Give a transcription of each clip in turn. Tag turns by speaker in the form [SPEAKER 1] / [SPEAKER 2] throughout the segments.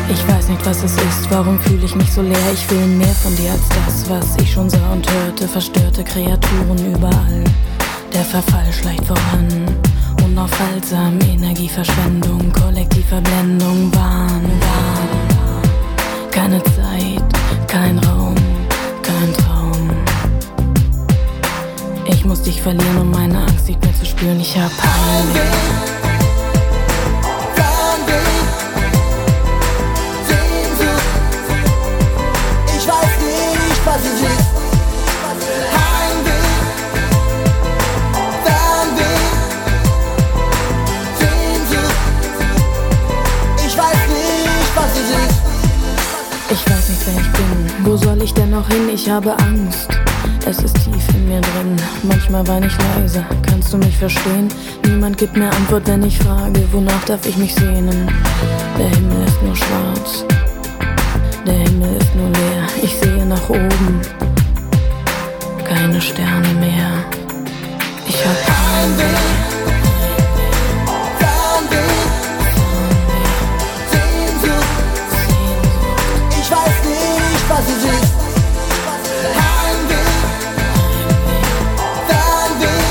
[SPEAKER 1] Ich weiß nicht, was es ist, warum fühle ich mich so leer? Ich will mehr von dir als das, was ich schon sah und hörte. Verstörte Kreaturen überall, der Verfall schleicht voran. Unaufhaltsam, Energieverschwendung, Kollektivverblendung, Wahn. Keine Zeit, kein Raum, kein Traum. Ich muss dich verlieren, um meine Angst nicht mehr zu spüren. Ich hab Heimweh.
[SPEAKER 2] Was es ist, Heimweh, Fernweh, Sehnsucht. Ich weiß nicht, was es ist.
[SPEAKER 1] Ich weiß nicht, wer ich bin. Wo soll ich denn noch hin? Ich habe Angst. Es ist tief in mir drin. Manchmal weine ich leise. Kannst du mich verstehen? Niemand gibt mir Antwort, wenn ich frage, wonach darf ich mich sehnen? Der Himmel ist nur schwarz. Der Himmel ist nur leer, ich sehe nach oben, keine Sterne mehr. Ich hab Heimweh,
[SPEAKER 2] Fernweh, Sehnsucht. Ich weiß nicht, was es ist. Heimweh, Fernweh,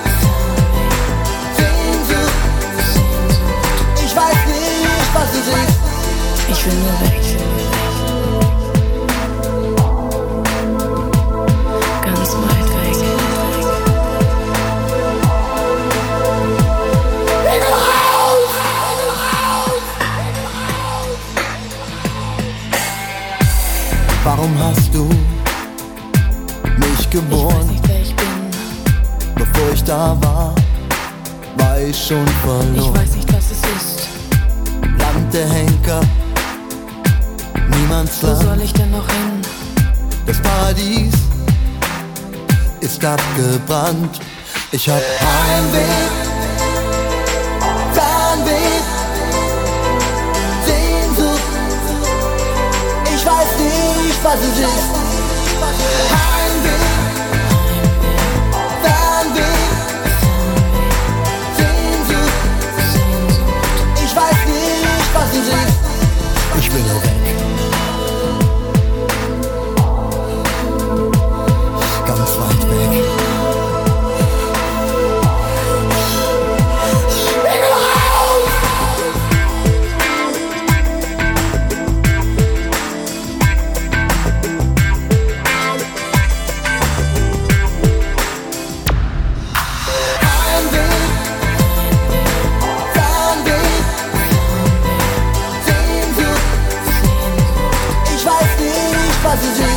[SPEAKER 2] Sehnsucht. Ich weiß nicht, was es ist.
[SPEAKER 1] ich will nur weg.
[SPEAKER 2] Warum hast du mich geboren?
[SPEAKER 1] Ich weiß nicht, wer ich bin.
[SPEAKER 2] Bevor ich da war ich schon verloren.
[SPEAKER 1] Ich weiß nicht, was es ist.
[SPEAKER 2] Land der Henker,
[SPEAKER 1] Wo
[SPEAKER 2] Niemandsland.
[SPEAKER 1] soll ich denn noch hin?
[SPEAKER 2] Das Paradies ist abgebrannt. Ich hab Heimweh, Fernweh, Sehnsucht. Ich weiß nicht, was es ist. Heimweh, Fernweh, Sehnsucht. Ich weiß nicht, was es ist. Ich will nur weg. Ganz weit weg. Was ist